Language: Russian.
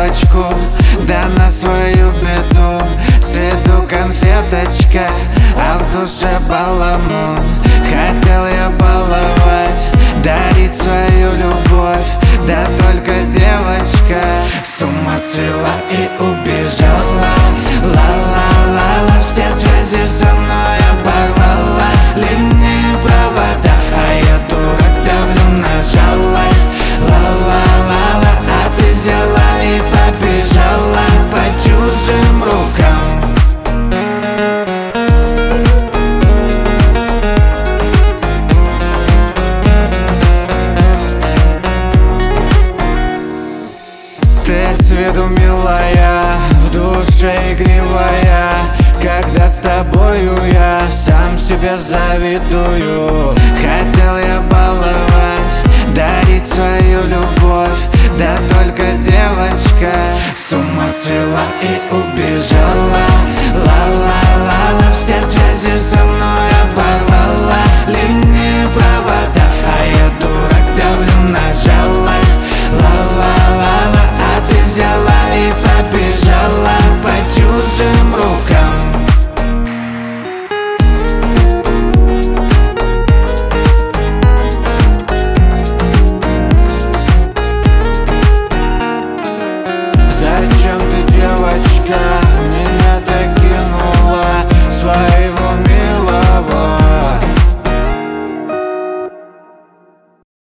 девочку, да на свою беду. С виду конфеточка, а в душе баламут. Хотел я баловать, дарить свою любовь, да только девочка с ума свела и убежала. Ла-ла-ла-ла, все связи со мной оборвала. Линии провода, а я дурак, давлю на жалость. Ла-ла-ла-ла, а ты взяла и побежала по чужим рукам. Ты с виду милая, в душе игривая. Когда с тобою я сам себе завидую. Хотел я баловать, дарить свою любовь, да только девочка с ума свела и убежала. Ла-ла-ла-ла, все связи со мной